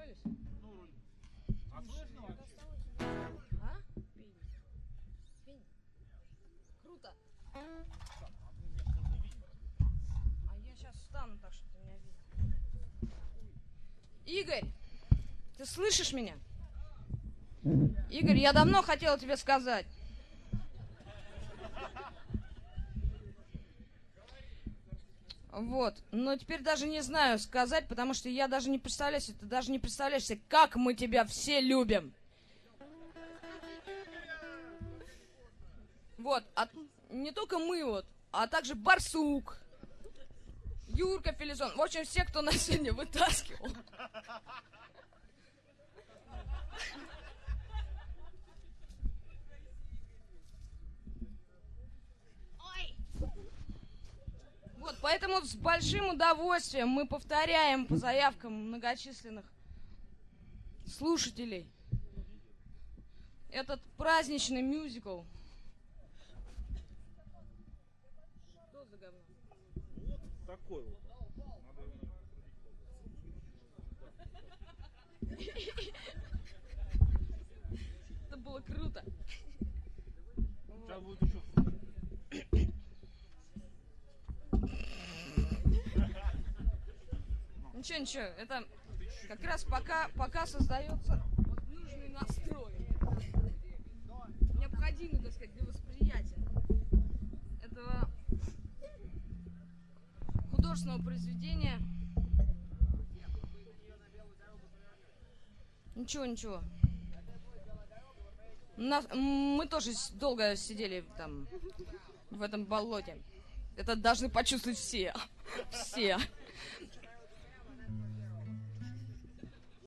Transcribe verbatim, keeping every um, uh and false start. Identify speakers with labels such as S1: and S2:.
S1: понравились?
S2: Ну, вроде. А слышно вообще?
S1: А? Пень. Пень. Круто.
S2: Так, а мне нужно видеть.
S1: А я сейчас встану так, чтобы ты меня видел. Игорь, ты слышишь меня? Игорь, я давно хотела тебе сказать. Вот, но теперь даже не знаю сказать, потому что я даже не представляю себе, ты даже не представляешь себе, как мы тебя все любим. Вот, а не только мы вот, а также Барсук, Юрка Филизон, в общем, все, кто нас сегодня вытаскивал. Вот, поэтому с большим удовольствием мы повторяем по заявкам многочисленных слушателей этот праздничный мюзикл. Что за говно?
S2: Вот такой вот. Надо его.
S1: Это было круто.
S2: Сейчас будет еще.
S1: Ничего, ничего, это как раз пока, пока создается вот нужный настрой. Необходимый, так сказать, для восприятия этого художественного произведения. Ничего, ничего. Нас, мы тоже долго сидели там, в этом болоте. Это должны почувствовать все. Все.